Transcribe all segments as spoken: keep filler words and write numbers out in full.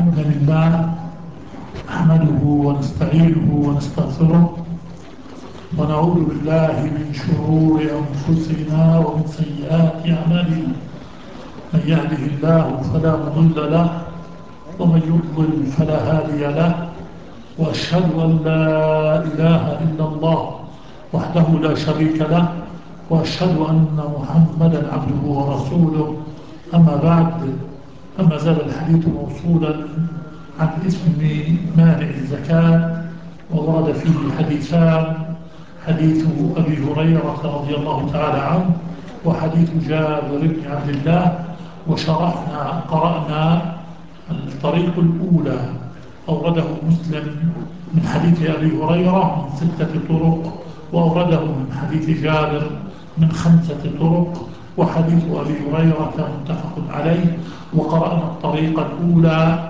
الحمد لله نحمده ونستعينه ونستغفره ونعوذ بالله من شرور أنفسنا ومن سيئات أعمالنا. من يهده الله فلا مضل له ومن يضلل فلا هادي له، وأشهد أن لا إله إلا الله وحده لا شريك له، وأشهد أن محمدا عبده ورسوله. أما بعد، فما زال الحديث موصولا عن اسم مانع الزكاة، وورد فيه حديثان: حديث أبي هريرة رضي الله تعالى عنه، وحديث جابر بن عبد الله. وشرحنا قرأنا الطريق الأولى أورده مسلم من حديث أبي هريرة من ستة طرق، وأورده من حديث جابر من خمسة طرق، وحديث أبي هريرة متفق عليه. وقرأنا الطريقة الأولى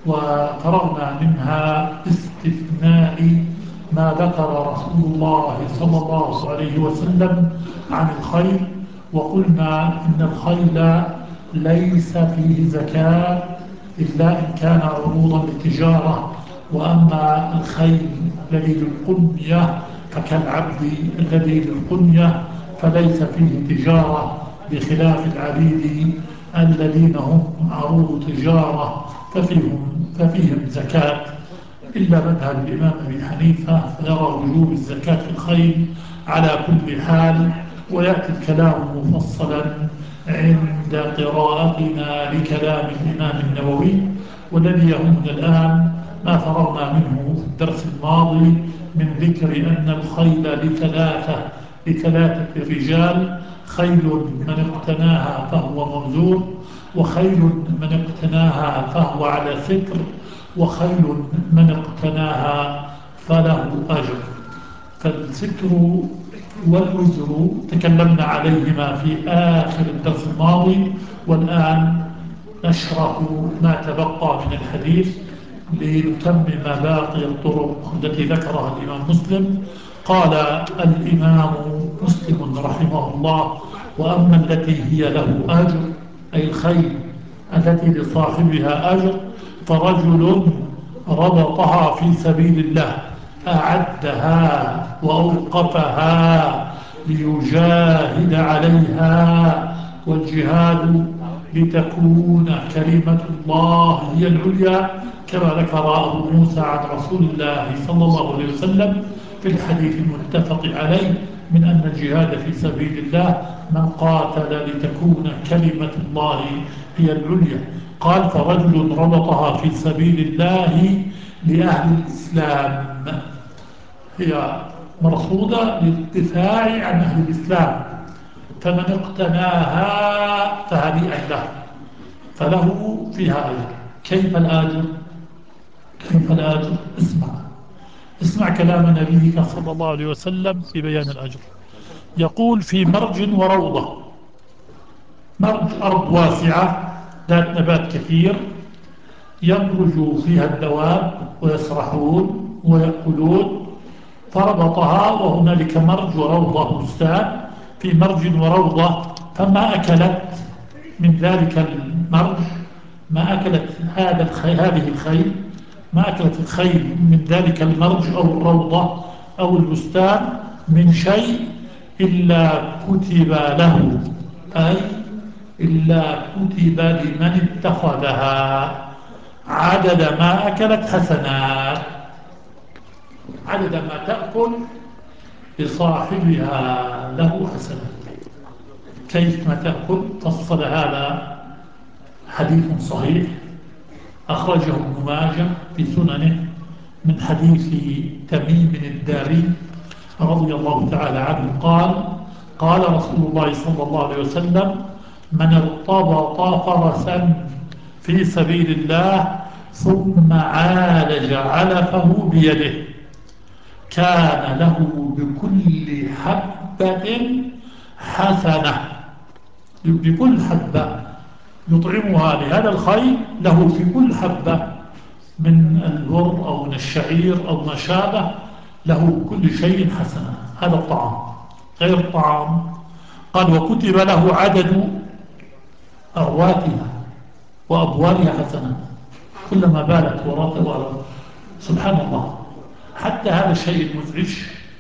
وقرأنا منها استثناء ما ذكر رسول الله صلى الله عليه وسلم عن الخيل، وقلنا إن الخيل ليس فيه زكاة إلا إن كان عروضا للتجارة، وأما الخيل الذي للقنية فكالعبد الذي للقنية فليس فيه تجارة، بخلاف العبيد الذين هم عروض تجارة ففيهم, ففيهم زكاة، إلا مذهب الإمام أبي حنيفة فيرى وجوب الزكاة في الخيل على كل حال. ويأتي الكلام مفصلا عند قراءتنا لكلام الإمام النووي. والذي يهمنا الآن ما فرغنا منه في الدرس الماضي من ذكر أن الخيل لثلاثة لثلاثة رجال: خيل من اقتناها فهو موزون، وخيل من اقتناها فهو على ستر، وخيل من اقتناها فله أجر. فالستر والوزر تكلمنا عليهما في آخر الدرس الماضي، والآن نشرح ما تبقى من الحديث لنتمم باقي الطرق التي ذكرها الإمام مسلم. قال الإمام مسلم رحمه الله: وأما التي هي له أجر، أي الخيل التي لصاحبها أجر، فرجل ربطها في سبيل الله، أعدها وأوقفها ليجاهد عليها، والجهاد لتكون كلمة الله هي العليا، كما ذكر أبو موسى عن رسول الله صلى الله عليه وسلم في الحديث المتفق عليه من أن الجهاد في سبيل الله من قاتل لتكون كلمة الله هي العليا. قال: فرجل ربطها في سبيل الله لأهل الإسلام، هي مرصودة للدفاع عن أهل الإسلام، فمن اقتناها فهنيئا له فله فيها أجر. كيف الآجر؟ كيف الآجر؟ اسمع اسمع كلام نبيك صلى الله عليه وسلم في بيان الأجر. يقول: في مرج وروضة. مرج أرض واسعة ذات نبات كثير يمرج فيها الدواب ويسرحون ويأكلون، فربطها، وهنالك مرج وروضة بستان في مرج وروضة، فما أكلت من ذلك المرج، ما أكلت هذا الخيل هذه الخيل ما أكلت الخيل من ذلك المرج أو الروضة أو البستان من شيء إلا كتب له، أي إلا كتب لمن اتخذها عدد ما أكلت حسنات، عدد ما تأكل لصاحبها له حسنات. كيف ما تأكل؟ فصل هذا حديث صحيح أخرجه ابن ماجه في سننه من حديث تميم الداري رضي الله تعالى عنه قال: قال رسول الله صلى الله عليه وسلم: من ارتبط فرسا في سبيل الله ثم عالج علفه بيده كان له بكل حبة حسنة، بكل حبة يطعمها لهذا الخيل له في كل حبة من البر أو من الشعير أو ما شابه، له كل شيء حسنة. هذا الطعام غير الطعام. قال: وكتب له عدد أرواتها وأبوالها حسنة. كلما بالت ورثة. سبحان الله. حتى هذا الشيء المزعج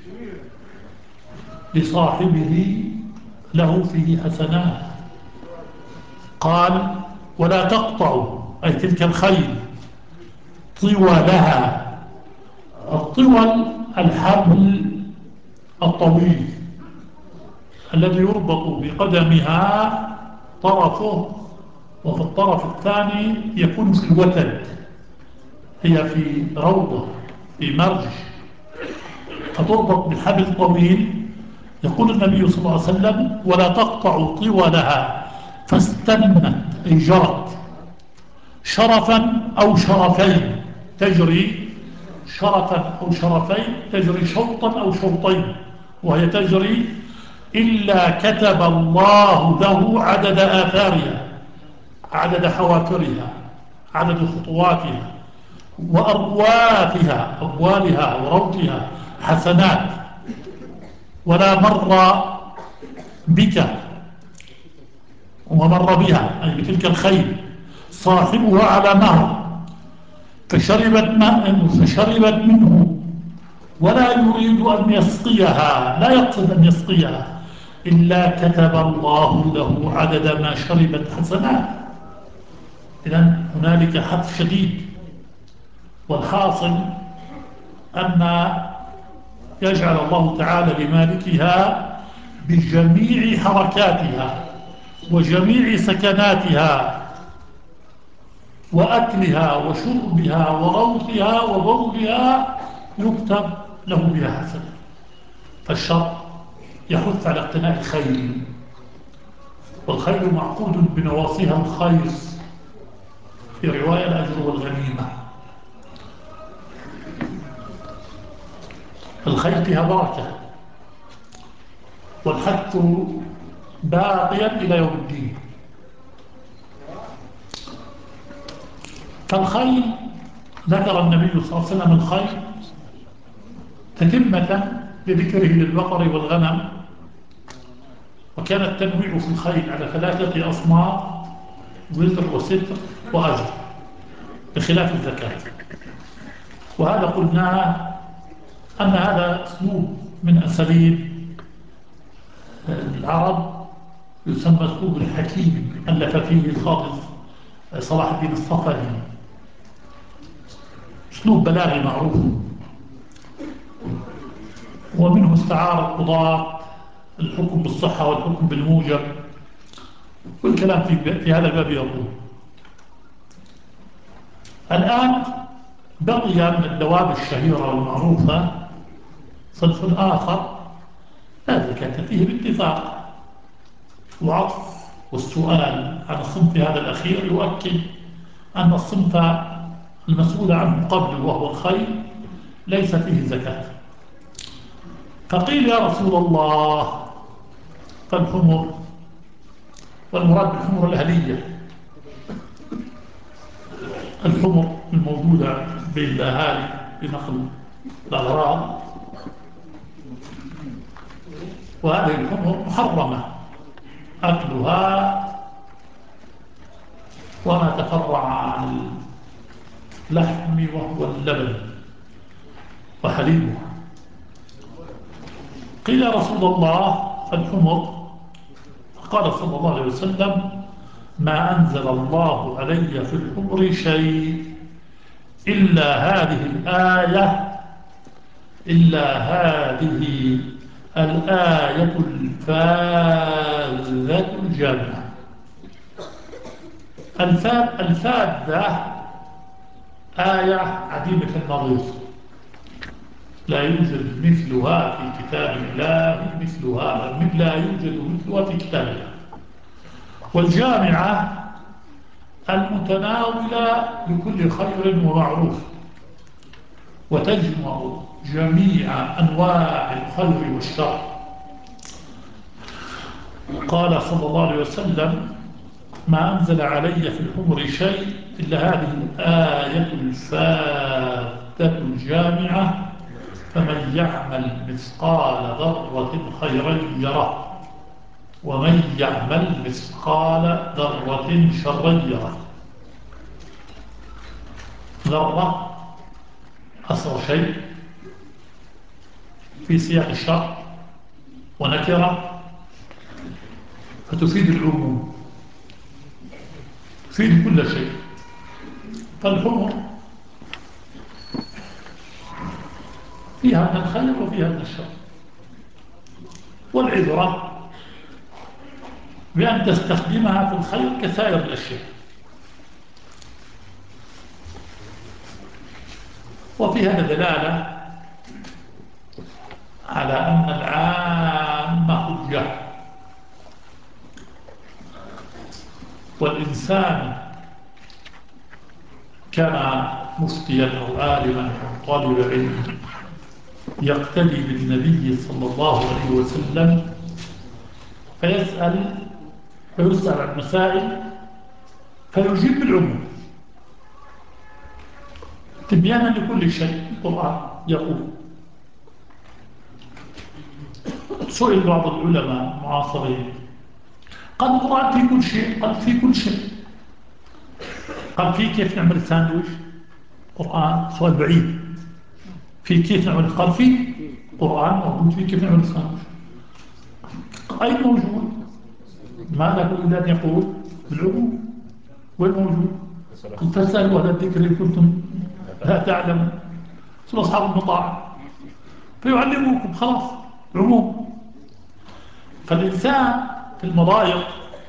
لصاحبه له فيه حسنات. قال ولا تقطعوا، أي تلك الخيل، طولها. الطول الحبل الطويل الذي يربط بقدمها طرفه، وفي الطرف الثاني يكون في الوتد، هي في روضة في مرج، فتربط بالحبل طويل. يقول النبي صلى الله عليه وسلم ولا تقطعوا طولها فاستنت، أي جرت، شرفا أو شرفين، تجري شرفا أو شرفين، تجري شوطا أو شوطين، وهي تجري إلا كتب الله له عدد آثارها، عدد حوافرها، عدد خطواتها، وأرواثها، أبوالها وروثها حسنات. ولا مر بك ومر بها، أي بتلك الخيل، صاحبها على نهر فشربت ماء فشربت منه ولا يريد أن يسقيها، لا يقصد أن يسقيها، إلا كتب الله له عدد ما شربت حسنات. إذن هنالك حث شديد. والحاصل أن يجعل الله تعالى لمالكها بجميع حركاتها وجميع سكناتها وأكلها وشربها وغوثها وبولها يكتب له بها حسنة. فالشرع يحث على اقتناء الخيل، والخيل معقود بنواصيها الخير، في رواية الأجر والغنيمة. الخيل فيها بركة، والحث باقيا إلى يوم الدين. فالخيل ذكر النبي صلى الله عليه وسلم الخيل تتمة لذكره للبقر والغنم، وكان التنويع في الخيل على ثلاثة أصناف: وزر وستر وأجر، بخلاف الزكاة. وهذا قلنا أن هذا أسلوب من أساليب العرب، يسمى أسلوب الحكيم، ألف فيه الخاطب صلاح الدين الصفدي، أسلوب بلاغي معروف. ومنه استعار القضاة الحكم بالصحة والحكم بالموجب، والكلام في, في هذا الباب يطول. الآن بقي من الدواب الشهيرة والمعروفة صنف آخر لا زكاة فيه باتفاق، وعطف والسؤال عن الصنف هذا الأخير يؤكد أن الصنف المسؤول عنه قبل وهو الخيل ليس فيه زكاة. فقيل يا رسول الله فالحمر، والمراد بالحمر الأهلية، الحمر الموجودة بين الأهالي لنقل الأغراض، وهذه الحمر محرمة أكلها وما تفرع عن اللحم وهو اللبن وحليبها. قيل يا رسول الله فالحمر، فقال صلى الله عليه وسلم ما أنزل الله علي في الحمر شيء إلا هذه الآية إلا هذه الآية الفاذة الجامعة. الفاذة آية عديمة النظير، لا يوجد مثلها في كتاب الله، مثلها لا يوجد مثلها في كتاب الله. والجامعة المتناولة لكل خير ومعروف، وتجمع جميع أنواع الخير والشر. قال صلى الله عليه وسلم ما أنزل علي في الحمر شيء إلا هذه الآية الفاذة الجامعة فمن يعمل مثقال ذرة خيرا يره ومن يعمل مثقال ذرة شرا يره. ذرة أصغر شيء في سياق الشرع ونكرة فتفيد العموم، تفيد كل شيء. فالحمر فيها من الخير وفيها من الشر، والعبرة بأن تستخدمها في الخير كسائر الأشياء. وفي هذا دلالة على أن العامة حجة، والإنسان كان مفتيا أو عالما أو طالب علم يقتدي بالنبي صلى الله عليه وسلم، فيسأل فيسأل عن مسائل فيجيب بالعموم تبيانا لكل شيء. القرآن يقول، سئل بعض العلماء المعاصرين قال القرآن في كل شيء، قال في كل شيء، قال في كيف نعمل ساندويش، قرآن سؤال بعيد، في كيف نعمل، قال في قرآن موجود في كيف نعمل ساندويش، أين موجود؟ ماذا كل ذات يقول بالعموم، وين موجود؟ قل فاسألوا أهل الذكر إن كنتم لا تعلمون، سنة أصحاب المطاعم فيعلموكم، خلاص عموم. فالإنسان في المضايق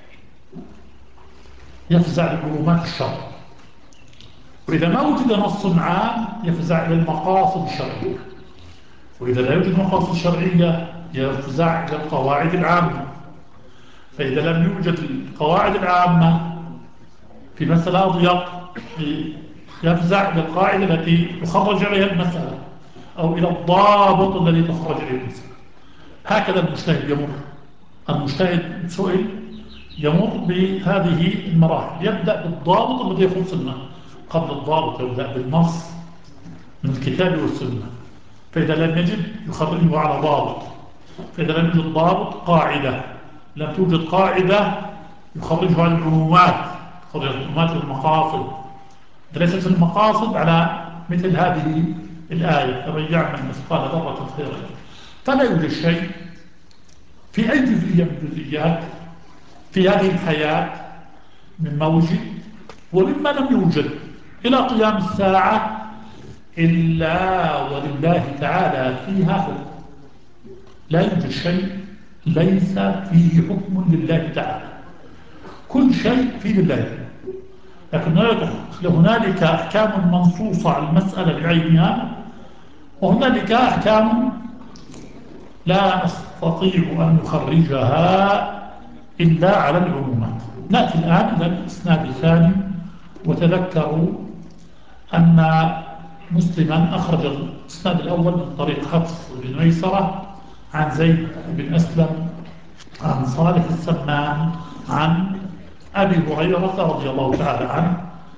يفزع لعمومات الشرع، وإذا ما وجد نص عام يفزع إلى المقاصد الشرعية، وإذا لا يوجد مقاصد شرعية يفزع إلى القواعد العامة. فإذا لم يوجد القواعد العامة في مسألة أضيق يفزع إلى القاعدة التي يخرج عليها المسألة، أو إلى الضابط الذي تخرج عليه المسألة. هكذا المجتهد يمر. المجتهد سئل يمر بهذه المراحل، يبدأ بالضابط الذي يخص الماء، قبل الضابط يبدأ بالنص من الكتاب والسنة، فإذا لم يجد يخرجه على ضابط، فإذا لم يوجد ضابط قاعدة، لم توجد قاعدة يخرجه على العمومات، يخرج العمومات والمقاصد. ليست المقاصد على مثل هذه الآية فمن يعمل مثقال ذرة خيرا. فلا يوجد شيء في أي جزئية من الجزئيات في هذه الحياة مما وجد ومما لم يوجد إلى قيام الساعة إلا ولله تعالى فيها حكم. لا يوجد شيء ليس فيه حكم لله تعالى، كل شيء فيه لله، لكن هنالك أحكام منصوصة على المسألة بعينها، وهنالك أحكام لا نستطيع أن نخرجها إلا على العمومات. نأتي الآن إلى الإسناد الثاني. وتذكروا أن مسلما أخرج الإسناد الأول من طريق حفص بن ميسرة عن زيد بن أسلم عن صالح السمان عن أبي هريرة رضي الله تعالى عنه.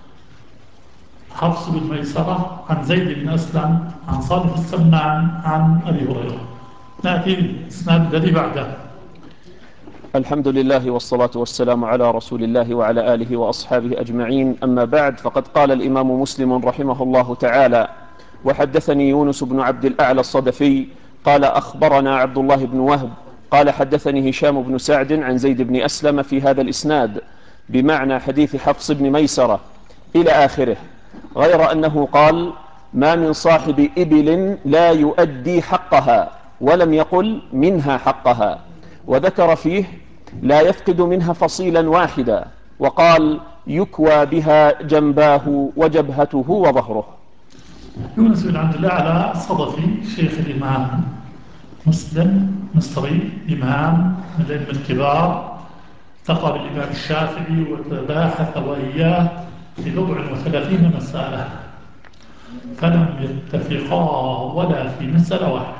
حفص بن ميسرة عن زيد بن أسلم عن صالح السمان عن أبي هريرة. نأتي الإسناد الذي بعده. الحمد لله والصلاة والسلام على رسول الله وعلى آله وأصحابه أجمعين. أما بعد، فقد قال الإمام مسلم رحمه الله تعالى: وحدثني يونس بن عبد الأعلى الصدفي قال أخبرنا عبد الله بن وهب قال حدثني هشام بن سعد عن زيد بن أسلم في هذا الإسناد بمعنى حديث حفص بن ميسرة إلى آخره، غير أنه قال: ما من صاحب إبل لا يؤدي حقها، ولم يقل منها حقها، وذكر فيه: لا يفقد منها فصيلا واحدا، وقال: يكوى بها جنباه وجبهته وظهره. يونس بن عبد الأعلى الصدفي شيخ الإمام مسلم، مصري، إمام من العلم الكبار، التقى بالإمام الشافعي وتباحث وإياه في بضع وثلاثين مسألة، فلم يتفقا ولا في مسألة واحدة.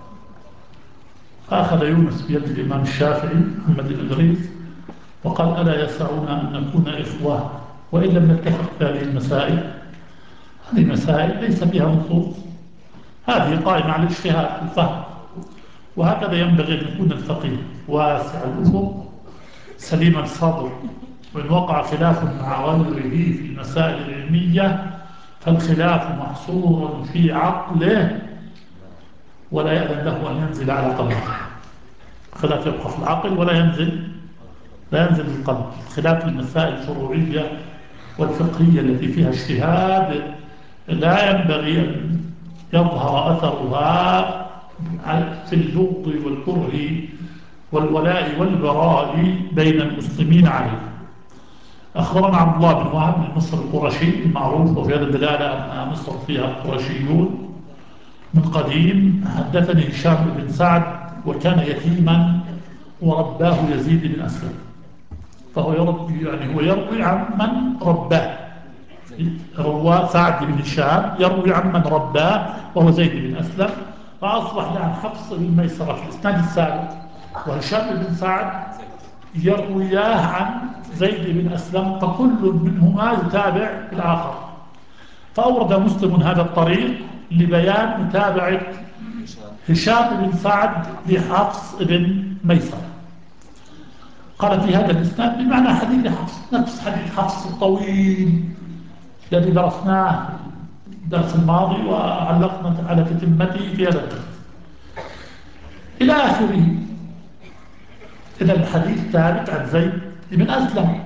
فأخذ يونس بيد الإمام الشافعي محمد بن إدريس وقال: ألا يسعنا أن نكون إخوة وإن لم نتفق في هذه المسائل؟ هذه مسائل ليس فيها نصوص، هذه قائمة على الاجتهاد والفهم، وهكذا ينبغي أن يكون الفقيه واسع الأفق سليم الصدر، وإن وقع خلاف مع غيره في المسائل العلمية فالخلاف محصور في عقله ولا يأذن له أن ينزل على قلبه. الخلاف يبقى في العقل ولا ينزل لا ينزل القلب. خلاف المسائل الفروعية والفقهية التي فيها اجتهاد لا ينبغي أن يظهر أثرها في البغض والكره والولاء والبراء بين المسلمين عليه. أخبرنا عبد الله بن وهب بن مصر القرشي المعروف، وفي هذا الدلالة أن مصر فيها القرشيون من قديم. حدثني هشام بن سعد وكان يتيما ورباه يزيد بن أسلم، فهو يربي يعني هو يروي عن من رباه. روى سعد بن هشام يروي عن من رباه وهو زيد بن أسلم، فأصبح عن حفص بن ميسرة في الإسناد السابق، وهشام بن سعد يروياه عن زيد بن أسلم، فكل منهما يتابع الآخر. فأورد مسلم هذا الطريق لبيان متابعة هشام بن سعد لحفص بن ميسرة. قال في هذا الإسناد بمعنى حديث حفص، نفس حديث حفص الطويل الذي درسناه الدرس الماضي وعلقنا على تتمته في هذا الدرس إلى آخره. إذا الحديث ثابت عن زيد بن أسلم.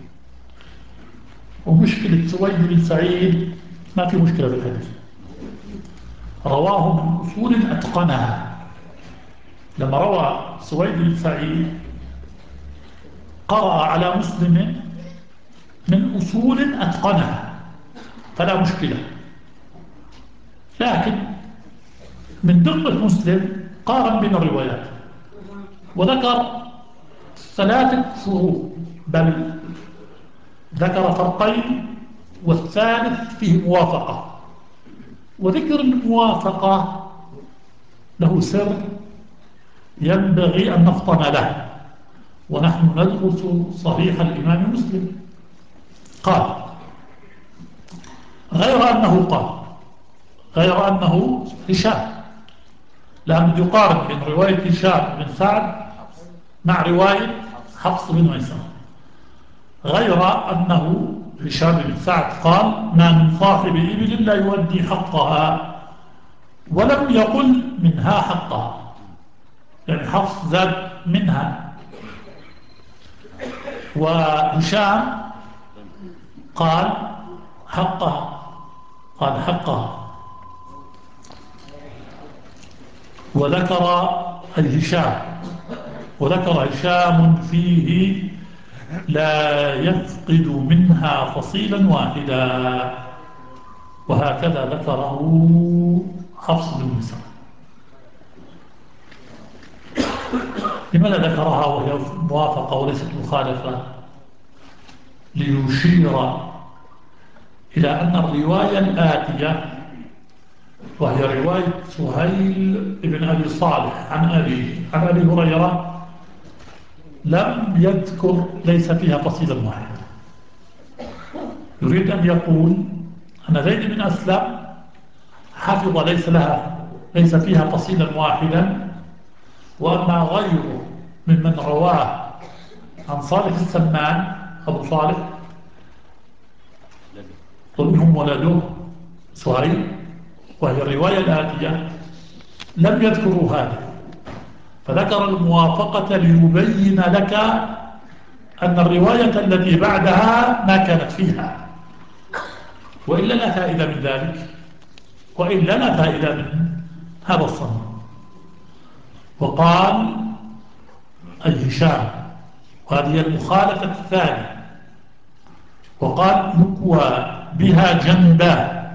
ومشكلة سويد بن سعيد ما في مشكلة في الحديث، رواه من أصول أتقنها. لما روى سويد بن سعيد قرأ على مسلم من أصول أتقنها فلا مشكلة، لكن من دقة مسلم قارن بين الروايات وذكر ثلاثة فروق، بل ذكر فرقين والثالث فيه موافقة. وذكر الموافقة له سر ينبغي أن نفطن له ونحن ندرس صحيح الإمام مسلم. قال غير أنه قال غير أنه هشام، لأنه يقارن بين رواية هشام بن سعد مع رواية حفص بن ميسرة. غير أنه هشام بن سعد قال ما من صاحب إبل لا يؤدي حقها، ولم يقل منها حقها، يعني حفص زاد منها. وهشام قال حقها قال حقها وذكر الهشام وذكر هشام فيه لا يفقد منها فصيلا واحدا، وهكذا ذكره حفص بن مسعود. لماذا ذكرها وهي موافقة وليست مخالفة؟ ليشير إلى أن الرواية الآتية وهي رواية سهيل بن أبي صالح عن أبي عن أبي هريرة لم يذكر ليس فيها فصيلا واحدا. يريد أن يقول أن زيد بن أسلم حفظ ليس لها ليس فيها فصيلا واحدا، وأما غيره ممن رواه عن صالح السمان أبو صالح ومنهم ولده سهيل وهي الرواية الآتية لم يذكروا هذا، فذكر الموافقة ليبين لك أن الرواية التي بعدها ما كانت فيها، وإلا لا فائدة من ذلك، وإلا لا فائدة من هذا الصنف. وقال الهشام، وهذه المخالفة الثانية، وقال يكوى بها جنبا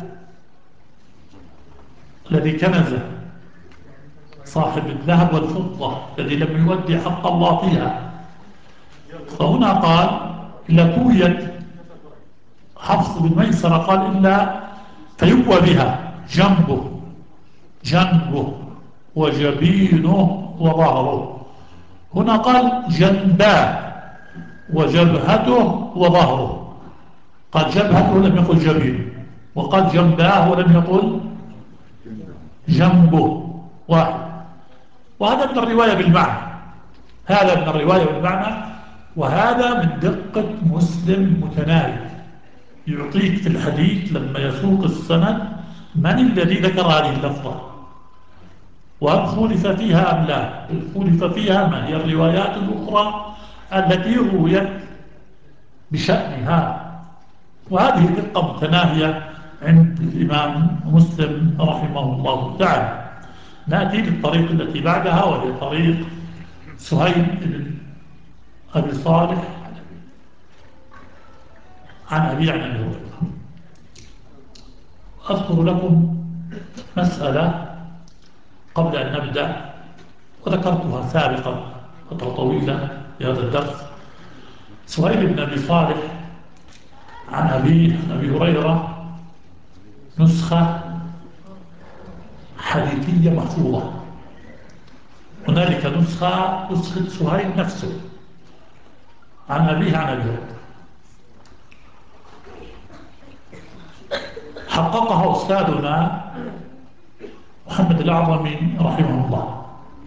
الذي كنزه صاحب الذهب والفضة الذي لم يؤدي حق الله فيها. فهنا قال إلا كويت حفص بن ميسرة قال إلا فيكوى بها جنبه جنبه وجبينه وظهره. هنا قال جنباه وجبهته وظهره، قال جبهته لم يقل جبينه، وقال جنباه ولم يقل جنبه واحد. وهذا من الرواية بالمعنى هذا من الرواية بالمعنى وهذا من دقة مسلم متناهي. يعطيك في الحديث لما يسوق السند من الذي ذكر هذه اللفظة، وهل خولف فيها أم لا، خولف فيها ما هي الروايات الأخرى التي رويت بشأنها. وهذه دقة متناهية عند الإمام مسلم رحمه الله تعالى. نأتي للطريق التي بعدها، وهي طريق سهيل بن أبي صالح عن أبي عن أبي هريرة. أذكر لكم مسألة قبل أن نبدأ، وذكرتها سابقا فترة طويلة في هذا الدرس. سهيل بن أبي صالح عن أبي عن أبي هريرة نسخة حديثية محفوظة. هنالك نسخة نسخة سهيل نفسه عن أبيه عن أبي هريرة، حققها أستاذنا محمد الأعظمي رحمه الله،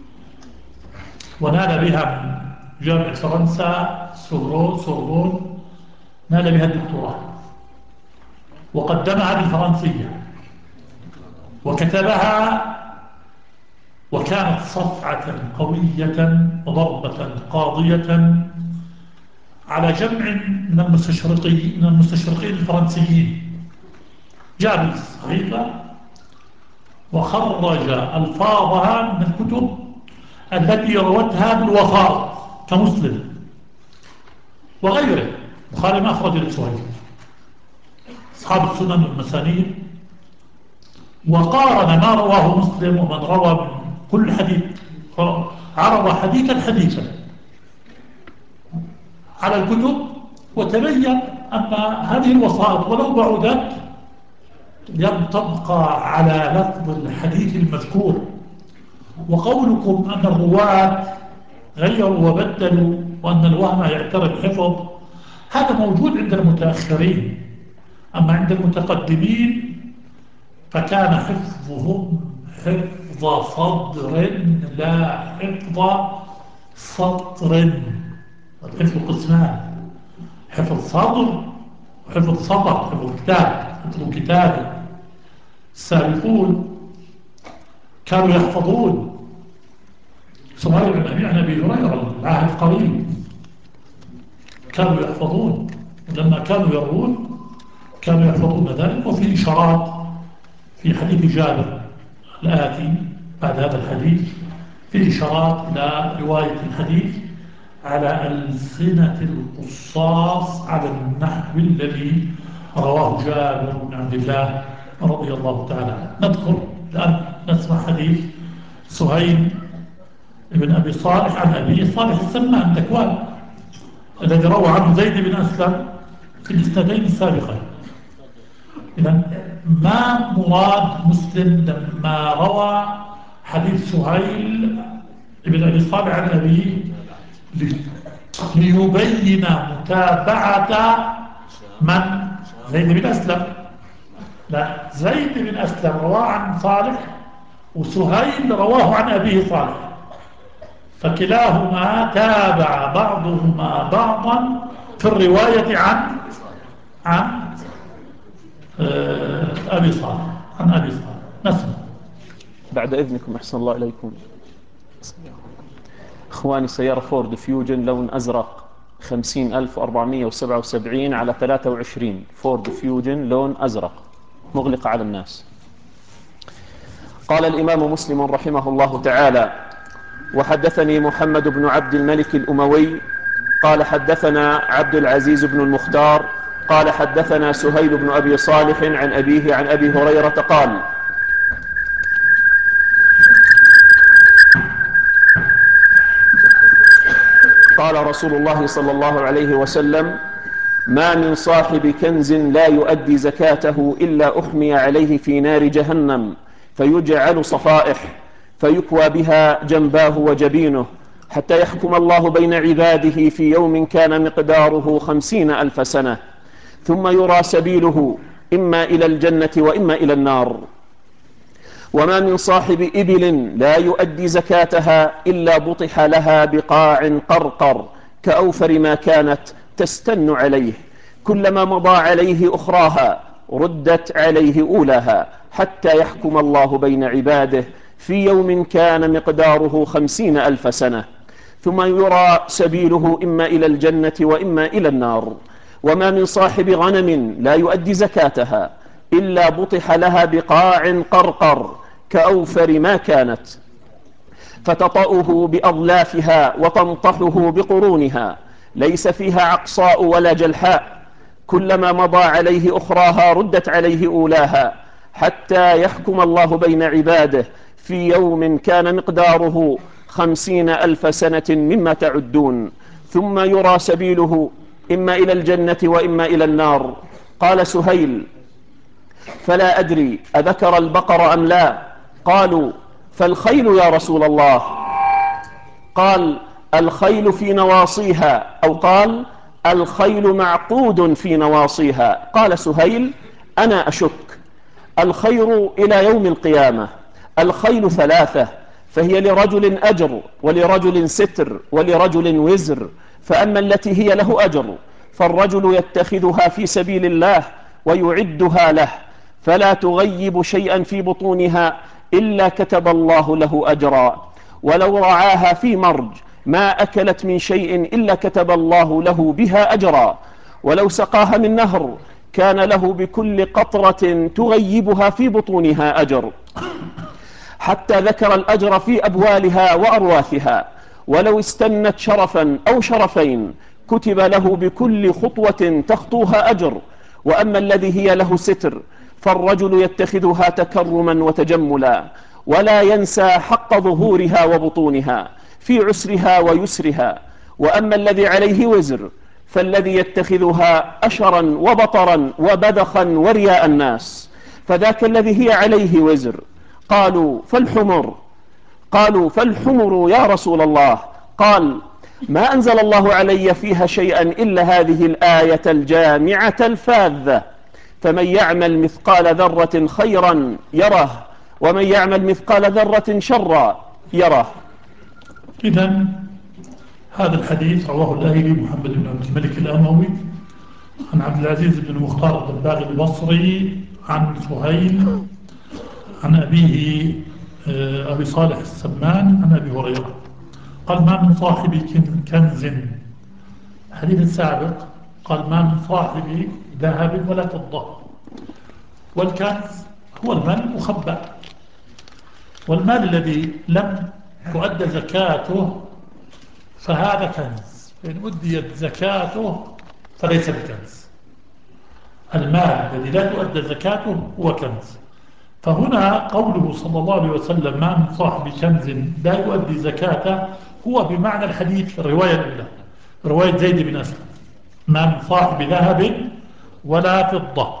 ونال بها من جامعة فرنسا سوربون، نال بها الدكتوراه، وقدمها بالفرنسية وكتبها، وكانت صفعة قوية وضربة قاضية على جمع من المستشرقين من المستشرقين الفرنسيين. جاب الصحيفة وخرج ألفاظها من الكتب التي روتها بالوساط كمسلم وغيره. البخاري ما أخرج لسهيل، أصحاب السنن والمسانيد، وقارن ما رواه مسلم ومن روى من كل حديث، عرض حديثا حديثا على الكتب، وتبين أن هذه الوسائط ولو بعدت لم تبقى على لفظ الحديث المذكور. وقولكم أن الرواة غيروا وبدلوا وأن الوهم يعتري الحفظ، هذا موجود عند المتأخرين، أما عند المتقدمين فكان حفظهم حفظ صدر لا حفظ سطر. الحفظ قسمان: حفظ صدر وحفظ سطر، حفظ كتاب، حفظ كتاب. السابقون كانوا يحفظون. سهيل بن أبي عن أبي هريرة العهد قريب، كانوا يحفظون، ولما كانوا يروون كانوا يحفظون ذلك. وفي إشارات في حديث جابر الآتي بعد هذا الحديث، في إشارات إلى رواية الحديث على ألسنة القصاص على النحو الذي رواه جابر بن عبد الله رضي الله تعالى عنه. نذكر الآن نسمع حديث سهيل بن أبي صالح عن أبيه صالح السمان ذكوان الذي روى عنه زيد بن أسلم في الإسنادين السابقين. إذن ما مراد مسلم لما روى حديث سهيل بن أبي صالح عن أبيه؟ ليبين متابعة من؟ زيد بن أسلم. لا، زيد بن أسلم رواه عن صالح، وسهيل رواه عن أبيه صالح، فكلاهما تابع بعضهما بعضا في الرواية عن عن أبي صالح عن أبي صالح. نسمع. بعد إذنكم أحسن الله إليكم إخواني، سيارة فورد فيوجن لون أزرق خمسين ألف وأربعمائة وسبعة وسبعين على ثلاثة وعشرين. فورد فيوجن لون أزرق مغلقة على الناس. قال الإمام مسلم رحمه الله تعالى: وحدثني محمد بن عبد الملك الأموي قال حدثنا عبد العزيز بن المختار قال حدثنا سهيل بن أبي صالح عن أبيه عن أبي هريرة قال: قال رسول الله صلى الله عليه وسلم: ما من صاحب كنز لا يؤدي زكاته إلا أحمي عليه في نار جهنم فيجعل صفائح فيكوى بها جنباه وجبينه حتى يحكم الله بين عباده في يوم كان مقداره خمسين ألف سنة، ثم يرى سبيله إما إلى الجنة وإما إلى النار. وما من صاحب إبل لا يؤدي زكاتها إلا بطح لها بقاع قرقر كأوفر ما كانت تستن عليه، كلما مضى عليه أخراها ردت عليه أولاها حتى يحكم الله بين عباده في يوم كان مقداره خمسين ألف سنة، ثم يرى سبيله إما إلى الجنة وإما إلى النار. وما من صاحب غنم لا يؤدي زكاتها إلا بطح لها بقاع قرقر كأوفر ما كانت، فتطأه بأظلافها وتنطحه بقرونها، ليس فيها عقصاء ولا جلحاء. كلما مضى عليه أخراها ردت عليه أولاها حتى يحكم الله بين عباده في يوم كان مقداره خمسين ألف سنة مما تعدون، ثم يرى سبيله إما إلى الجنة وإما إلى النار. قال سهيل: فلا أدري أذكر البقر أم لا؟ قالوا: فالخيل يا رسول الله؟ قال: الخيل في نواصيها، أو قال: الخيل معقود في نواصيها. قال سهيل: أنا أشك. الخير إلى يوم القيامة. الخيل ثلاثة، فهي لرجل أجر ولرجل ستر ولرجل وزر، فأما التي هي له أجر فالرجل يتخذها في سبيل الله ويعدها له، فلا تغيب شيئا في بطونها إلا كتب الله له أجرا، ولو رعاها في مرج ما أكلت من شيء إلا كتب الله له بها أجرا، ولو سقاها من نهر كان له بكل قطرة تغيبها في بطونها أجر، حتى ذكر الأجر في أبوالها وأرواثها. ولو استنت شرفا أو شرفين كتب له بكل خطوة تخطوها أجر. وأما الذي هي له ستر فالرجل يتخذها تكرما وتجملا، ولا ينسى حق ظهورها وبطونها في عسرها ويسرها. وأما الذي عليه وزر فالذي يتخذها أشرا وبطرا وبدخا ورياء الناس، فذاك الذي هي عليه وزر. قالوا: فالحمر؟ قالوا: فالحمر يا رسول الله؟ قال: ما أنزل الله علي فيها شيئا إلا هذه الآية الجامعة الفاذة: فمن يعمل مثقال ذرة خيرا يره، ومن يعمل مثقال ذرة شرا يره. إذن هذا الحديث رواه الأهلي محمد بن عبد الملك الأموي عن عبد العزيز بن المختار الضباغي البصري عن سهيل عن أبيه أبي صالح السمان عن أبي هريرة قال: ما من صاحب كنز، الحديث السابق قال: ما من صاحب ذهب ولا فضة، والكنز هو المال المخبأ، والمال الذي لم تؤد زكاته فهذا كنز، فإن أديت زكاته فليس بكنز. المال الذي لا تؤدى زكاته هو كنز. فهنا قوله صلى الله عليه وسلم: ما من صاحب كنز لا يؤدي زكاته، هو بمعنى الحديث في الرواية الأولى، رواية زيد بن أسلم: ما من صاحب ذهب ولا فضة،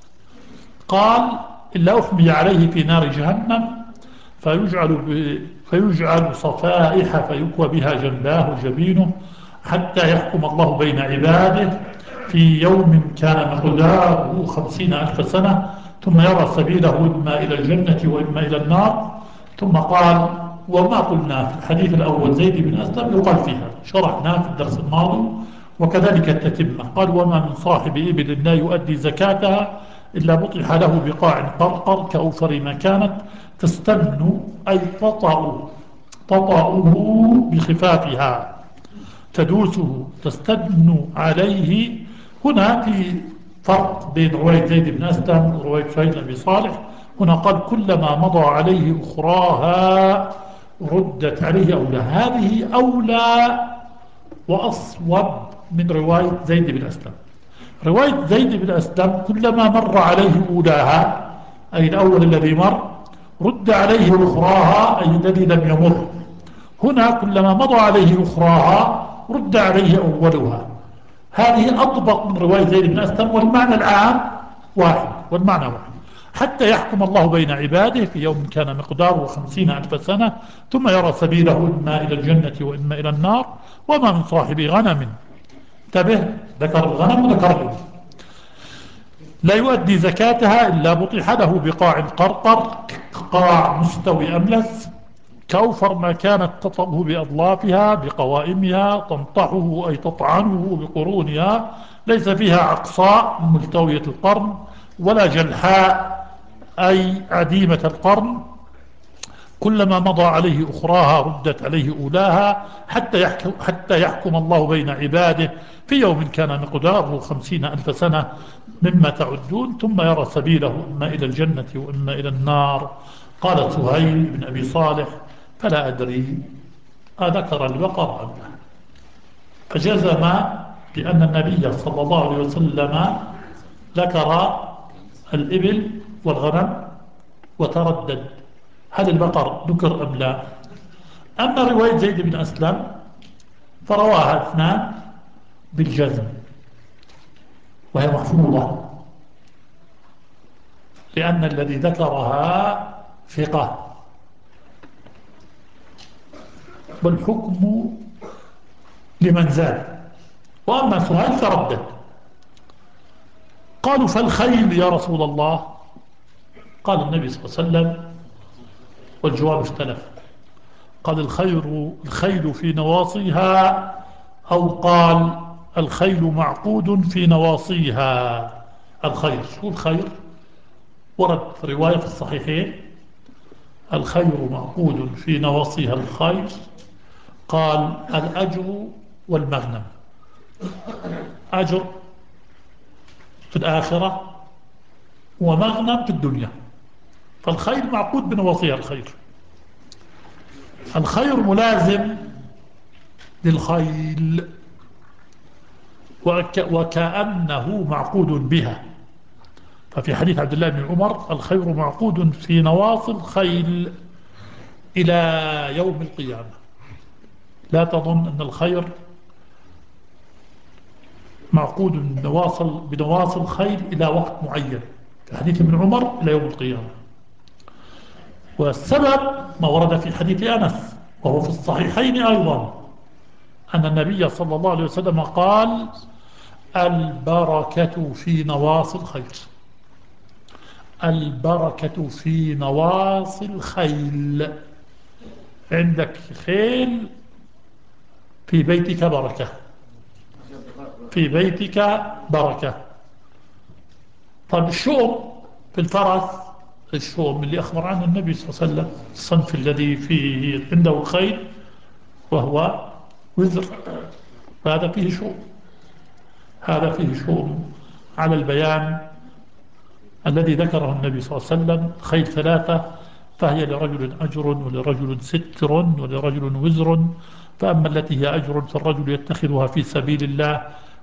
قال: إلا أحمي عليه في نار جهنم فيجعل, ب... فيجعل صفائح فيكوى بها جنباه جبينه حتى يحكم الله بين عباده في يوم كان مقداره خمسين ألف سنة، ثم يرى سبيله إما إلى الجنة وإما إلى النار. ثم قال: وما قلنا في الحديث الأول زيد بن أسلم يقال فيها، شرحناه في الدرس الماضي، وكذلك التتمة. قال: وما من صاحب إبل لا يؤدي زكاتها إلا بطح له بقاع قرقر كأوفر ما كانت تستن أي تطأ تطأه بخفافها، تدوسه تستدن عليه. هنا في فرق بين رواية زيد بن أسلم ورواية سهيل بن أبي صالح. هنا قال: كلما مضى عليه أخراها ردت عليه أولى. هذه أولى وأصوب من رواية زيد بن أسلم. رواية زيد بن أسلم: كلما مر عليه أولاها، أي الأول الذي مر، رد عليه أخراها، أي الذي لم يمر. هنا كلما مضى عليه أخراها رد عليه أولها. هذه أطبق من رواية زيد بن أسلم، والمعنى العام واحد، والمعنى واحد: حتى يحكم الله بين عباده في يوم كان مقداره خمسين ألف سنة، ثم يرى سبيله إما إلى الجنة وإما إلى النار. وما من صاحب غنم، انتبه، ذكر الغنم وذكر الإبل، لا يؤدي زكاتها إلا بطح له بقاع قرقر، قاع مستوي أملس كوفر ما كانت تطأه بأضلافها بقوائمها، تنطحه أي تطعنه بقرونها، ليس فيها عقصاء ملتوية القرن، ولا جلحاء أي عديمة القرن، كلما مضى عليه أخراها ردت عليه أولاها، حتى يحكم, حتى يحكم الله بين عباده في يوم كان مقداره خمسين ألف سنة مما تعدون، ثم يرى سبيله إما إلى الجنة وإما إلى النار. قال سهيل بن أبي صالح: فلا أدري أذكر البقر أم لا، فجزم بأن النبي صلى الله عليه وسلم ذكر الإبل والغنم وتردد هل البقر ذكر أم لا. أما رواية زيد بن أسلم فرواها اثنان بالجزم، وهي محفوظة، لأن الذي ذكرها ثقة، والحكم لمن زاد. وأما سهيل تردد. قالوا: فالخيل يا رسول الله؟ قال النبي صلى الله عليه وسلم، والجواب اختلف، قال: الخير الخيل في نواصيها، أو قال: الخيل معقود في نواصيها. الخير، شو الخير؟ ورد رواية في الصحيحين: الخير معقود في نواصيها الخير، قال: الأجر والمغنم، أجر في الآخرة ومغنم في الدنيا. فالخير معقود بنواصيها الخير. الخير ملازم للخيل، وك وكأنه معقود بها. ففي حديث عبد الله بن عمر: الخير معقود في نواصي الخيل إلى يوم القيامة. لا تظن أن الخير معقود بنواصل بنواصل الخيل إلى وقت معين، في حديث ابن عمر إلى يوم القيامة. والسبب ما ورد في حديث أنس وهو في الصحيحين أيضا، أن النبي صلى الله عليه وسلم قال: البركة في نواصي الخير. البركة في نواصي الخيل. عندك خيل في بيتك بركة، في بيتك بركة. طيب الشؤم في الفرس، الشؤم اللي أخبر عنه النبي صلى الله عليه وسلم، الصنف الذي فيه عنده خيل وهو وزر، فهذا فيه شؤم، هذا فيه شؤم على البيان الذي ذكره النبي صلى الله عليه وسلم. خيل ثلاثة، فهي لرجل أجر ولرجل ستر ولرجل وزر. فأما التي هي أجر فالرجل يتخذها في سبيل الله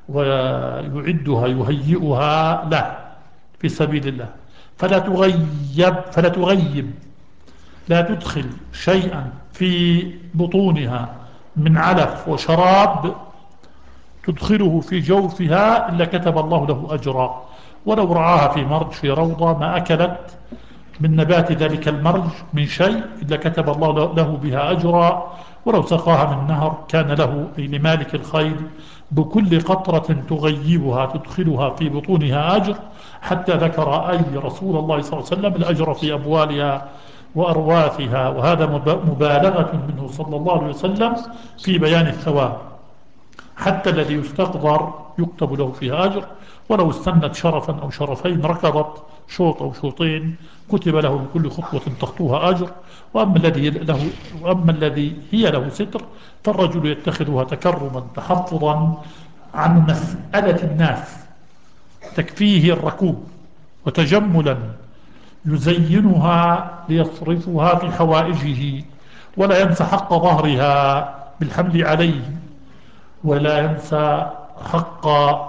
ويعدها يهيئها له في سبيل الله، فلا تغيب فلا تغيب لا تدخل شيئا في بطونها من علف وشراب تدخله في جوفها إلا كتب الله له أجرا، ولو رعاها في مرج في روضة ما أكلت من نبات ذلك المرج من شيء إلا كتب الله له بها أجرا، ولو سقاها من نهر كان له أي لمالك الخيل بكل قطرة تغيبها تدخلها في بطونها أجر، حتى ذكر أي رسول الله صلى الله عليه وسلم الأجر في أبوالها وأرواثها. وهذا مبالغة منه صلى الله عليه وسلم في بيان الثواب، حتى الذي يستقدر يكتب له فيها أجر، ولو استنت شرفا أو شرفين ركضت شوط أو شوطين كتب له بكل خطوة تخطوها أجر. وأما الذي له وأما الذي هي له ستر فالرجل يتخذها تكرما تحفظا عن مسألة الناس، تكفيه الركوب، وتجملا يزينها ليصرفها في حوائجه، ولا ينسى حق ظهرها بالحمل عليه، ولا ينسى حق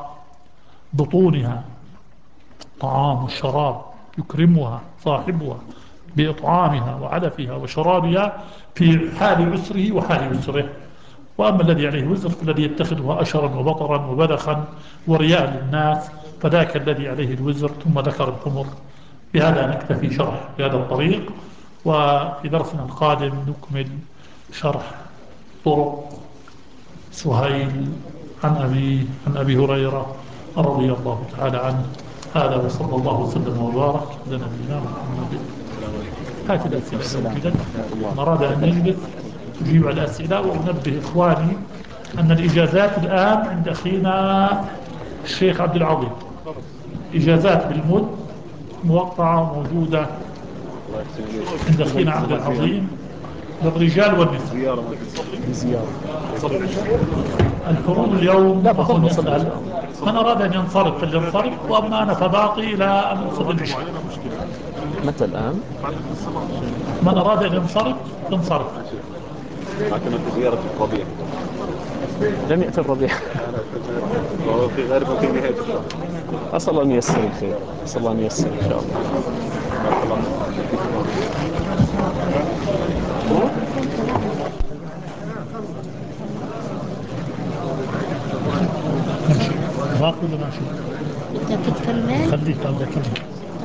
بطونها، طعام والشراب يكرمها صاحبها بإطعامها وعلفها وشرابها في حال عسره وحال يسره. وأما الذي عليه وزر فالذي يتخذها أشرا وبطرا وبذخا ورياء للناس فذاك الذي عليه الوزر. ثم ذكر الحمر. بهذا نكتفي شرح بهذا الطريق، وفي درسنا القادم نكمل شرح طرق سهيل عن أبي عن أبي هريرة رضي الله تعالى عنه. هذا وصلى الله وسلم وبارك على نبينا محمد. هات الأسئلة لو وجدت. من أراد أن يجلس تجيب على الأسئلة. وأنبه إخواني أن الإجازات الآن عند أخينا الشيخ عبد العظيم، إجازات بالمد موقعة موجودة عند أخينا عبد العظيم للرجال والنساء. بزيارة الحروب اليوم لا أخذ بظل أصلي إن يسأل شاء الله. من أراد أن ينصرف فلينصرف، وأما أنا فباقي إلى أن أصل العشاء. متى الآن؟ من أراد أن ينصرف ينصرف. لكن في زيارة الربيع لم يأتي الربيع. وهو في غالبا في نهاية الشهر. أسأل الله أن ييسر الخير، أسأل الله أن ييسر إن شاء الله. بارك الله ماشي باقي ولا ماشي؟ انت بتتكلم؟ خليك هذا كلمة.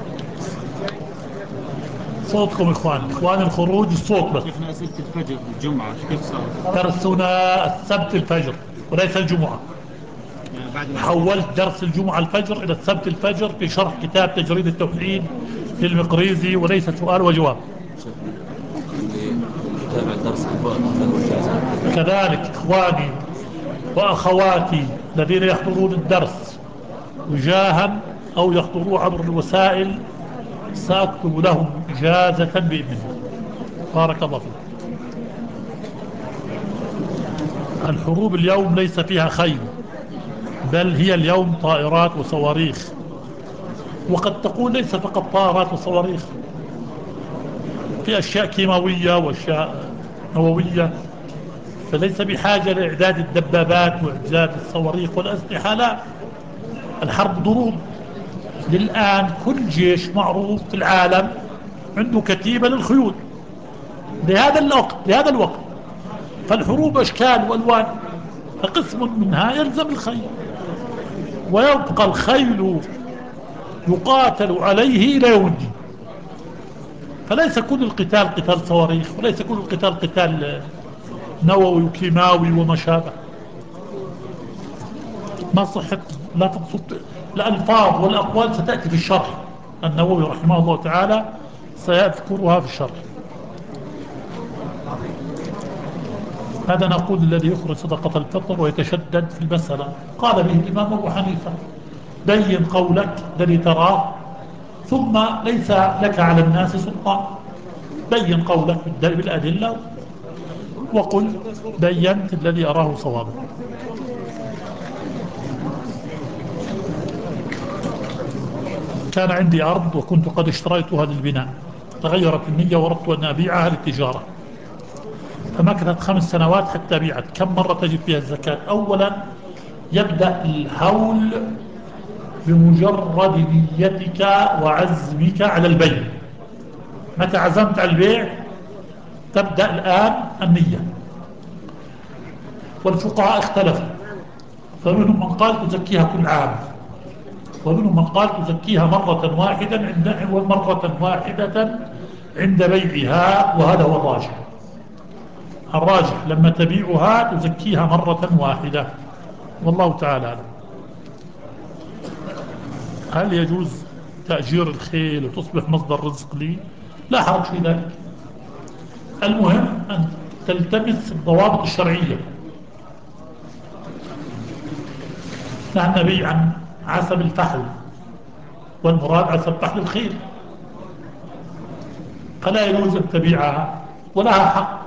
صوتكم إخوان إخوان الخروج الصوت بس. شيخنا أسئلة الفجر الجمعة كيف صار؟ درسنا السبت الفجر وليس الجمعة. يعني بعد ما حولت درس الجمعة الفجر إلى السبت الفجر في شرح كتاب تجريد التوحيد للمقريزي، وليس سؤال وجواب. تابع الدرس الفائت له إجازة. كذلك إخواني وأخواتي الذين يحضرون الدرس وجاها أو يحضروه عبر الوسائل سأكتب لهم إجازة بإذن الله. بارك الله فيك. الحروب اليوم ليس فيها خيل، بل هي اليوم طائرات وصواريخ. وقد تقول ليس فقط طائرات وصواريخ، في أشياء كيماوية وأشياء نووية، فليس بحاجة لإعداد الدبابات وإعداد الصواريخ والأسلحة. لا، الحرب ضروب. للآن كل جيش معروف في العالم عنده كتيبة للخيول لهذا الوقت لهذا الوقت فالحروب أشكال وألوان، فقسم منها يلزم الخيل، ويبقى الخيل يقاتل عليه إلى يوم الدين. فليس كل القتال قتال صواريخ، وليس كل القتال قتال نووي وكيماوي وما شابه. ما صحت لا تقصد الألفاظ والأقوال ستأتي في الشرح. النووي رحمه الله تعالى سيذكرها في الشرح. هذا نقول الذي يخرج صدقة الفطر ويتشدد في المسألة قال به الإمام أبو حنيفة: بين قولك الذي تراه، ثم ليس لك على الناس سلطان. بين قولك بالأدلة وقل بينت الذي أراه صوابا. كان عندي أرض وكنت قد اشتريتها للبناء، تغيرت النية وردت أن أبيعها للتجارة، فمكثت خمس سنوات حتى بيعت. كم مرة تجب فيها الزكاة؟ أولا يبدأ الهول بمجرد نيتك وعزمك على البيع. متى عزمت على البيع تبدأ الآن النية. والفقهاء اختلفوا، فمنهم من قال تزكيها كل عام، ومنهم من قال تزكيها مرة واحدة عند مرة واحدة عند بيعها، وهذا هو الراجح. الراجح لما تبيعها تزكيها مرة واحدة، والله تعالى أعلم. هل يجوز تأجير الخيل وتصبح مصدر رزق لي؟ لا حرج في ذلك. المهم أن تلتمس الضوابط الشرعية. نهى النبي عن عسب الفحل، والمراد عسب فحل الخيل، فلا يجوز أن تبيعها ولها حق،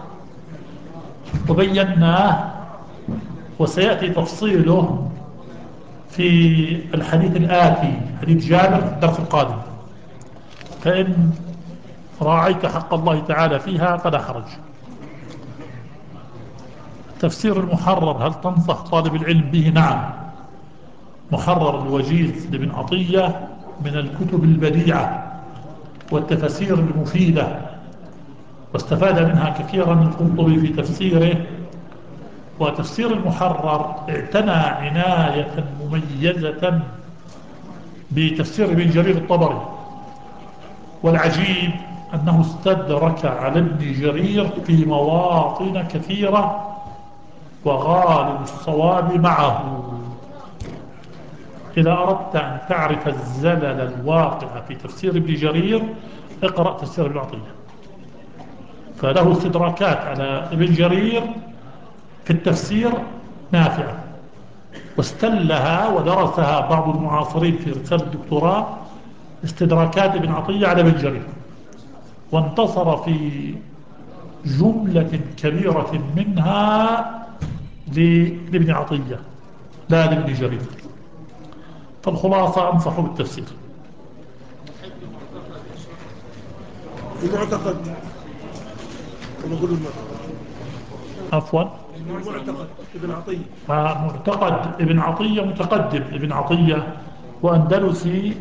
وبيناه وسيأتي تفصيله في الحديث الآتي، حديث جابر، في الدرس القادم. فإن راعيت حق الله تعالى فيها فلا حرج. تفسير المحرر هل تنصح طالب العلم به؟ نعم. محرر الوجيز لابن عطية من الكتب البديعة والتفسير المفيدة، واستفاد منها كثيرا القرطبي في تفسيره. وتفسير المحرر اعتنى عناية مميزة بتفسير ابن جرير الطبري، والعجيب أنه استدرك على ابن جرير في مواطن كثيرة، وغالب الصواب معه. إذا أردت أن تعرف الزلل الواقع في تفسير ابن جرير اقرأ تفسير ابن عطية، فله استدراكات على ابن جرير في التفسير نافعة، واستلها ودرسها بعض المعاصرين في رسالة الدكتوراه، استدراكات ابن عطية على ابن جرير، وانتصر في جملة كبيرة منها لابن عطية لا لابن جرير. فالخلاصة أنصح بالتفسير. المعتقد ونقول المعتقد عفوا، المعتقد ابن عطية. معتقد ابن عطية متقدم، ابن عطية وأندلسي،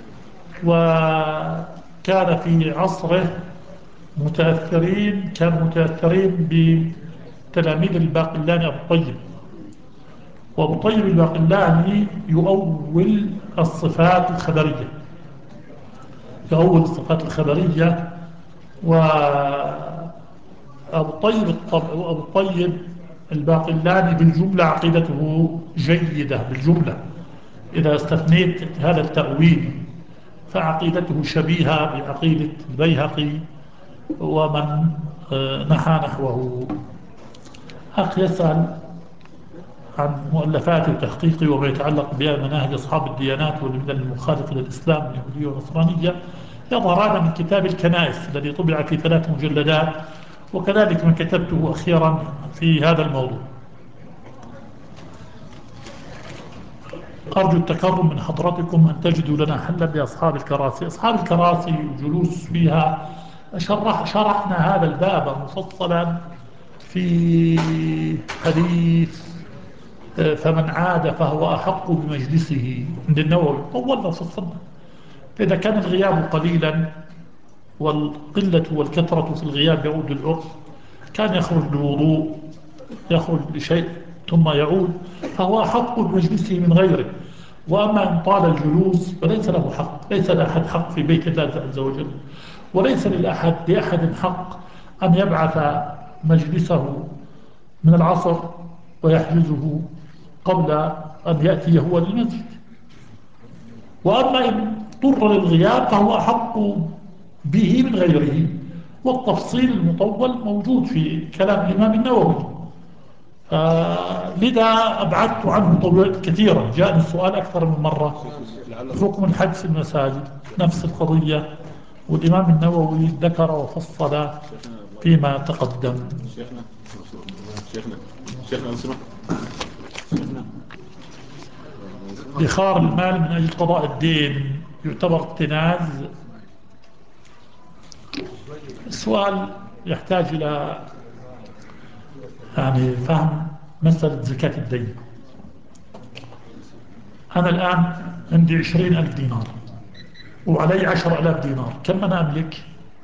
وكان في عصره متأثرين كانوا متأثرين بتلاميذ الباقلاني أبو الطيب، وأبو الطيب الباقلاني يؤول الصفات الخبرية، يؤول الصفات الخبرية. وأبو الطيب أبو الطيب الباقلاني بالجملة عقيدته جيدة بالجملة، إذا استثنيت هذا التأويل فعقيدته شبيهة بعقيدة البيهقي ومن نحى نحوه. أخ يسأل عن مؤلفاتي وتحقيقي وما يتعلق بمناهج أصحاب الديانات والملل المخالفة للإسلام اليهودية والنصرانية، يظهر هذا من كتاب الكنائس الذي طبع في ثلاث مجلدات، وكذلك ما كتبته أخيرا في هذا الموضوع. أرجو التكرم من حضرتكم أن تجدوا لنا حلا لأصحاب الكراسي. أصحاب الكراسي والجلوس فيها شرح شرحنا هذا الباب مفصلا في حديث فمن عاد فهو أحق بمجلسه عند النووي، طولنا فصلنا. فإذا كان الغياب قليلا والقلة والكثرة في الغياب يعود للعرف، كان يخرج للوضوء يخرج لشيء ثم يعود، فهو أحق بمجلسه من غيره. وأما إن طال الجلوس فليس له حق، ليس لأحد حق في بيت الله عز وجل، وليس لأحد لأحد حق أن يبعث مجلسه من العصر ويحجزه قبل أن يأتي هو للمسجد. وأما إن اضطر للغياب فهو أحق به من غيره، والتفصيل المطول موجود في كلام الإمام النووي. آه لذا أبعدت عنه طويل كثيرا. جاءني السؤال أكثر من مرة، حكم الحج في المساجد نفس القضية، والإمام النووي ذكر وفصل فيما تقدم. شيخنا شيخنا شيخنا اسمع شيخنا ادخار المال من أجل قضاء الدين يعتبر اكتناز؟ السؤال يحتاج إلى يعني فهم مسألة زكاة الدين. أنا الآن عندي عشرين ألف دينار وعلي عشر ألاف دينار، كم أنا أملك؟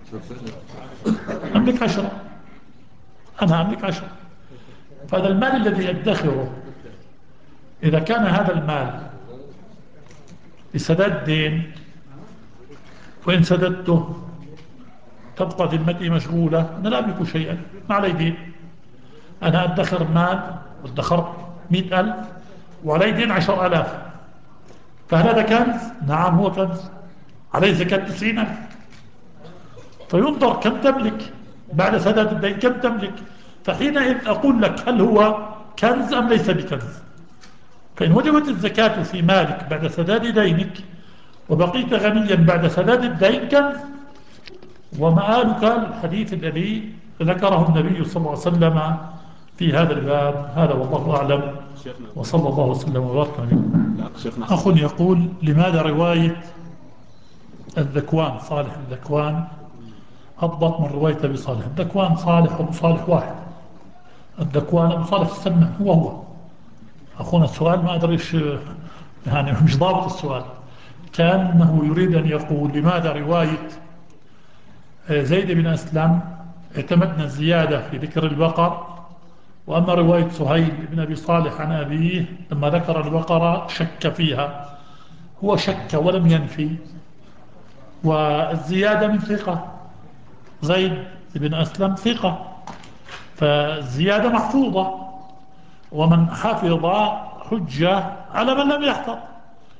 أملك عشرة، أنا أملك عشرة. فهذا المال الذي أدخره إذا كان هذا المال لسداد دين، وإن سددته تبقى ذمتي مشغولة، أنا لا أملك شيئا، ما علي دين. أنا أدخر مال وادخرت مئة ألف وعلي دين عشر ألاف، فهل هذا كنز؟ نعم هو كنز، عليه زكاة تسعين ألف. فينظر كم تملك بعد سداد الدين، كم تملك، فحينئذ أقول لك هل هو كنز أم ليس بكنز. فإن وجبت الزكاة في مالك بعد سداد دينك وبقيت غنيا بعد سداد الدين كنز، ومآلك الحديث الذي ذكره النبي صلى الله عليه وسلم في هذا الباب. هذا والله أعلم، وصلى الله وسلم وبارك عليه. أخ يقول لماذا رواية الذكوان صالح الذكوان أضبط من رواية أبي صالح؟ الذكوان صالح وأبو صالح واحد، الذكوان أبو صالح السمع هو هو. أخونا السؤال ما أدري إيش يعني، مش ضابط السؤال. كأنه يريد أن يقول لماذا رواية زيد بن أسلم اعتمدنا الزيادة في ذكر البقر، وأما رواية سهيل بن أبي صالح عن أبيه لما ذكر البقرة شك فيها. هو شك ولم ينفي، والزيادة من ثقة، زيد بن أسلم ثقة، فالزيادة محفوظة، ومن حفظ حجة على من لم يحفظ.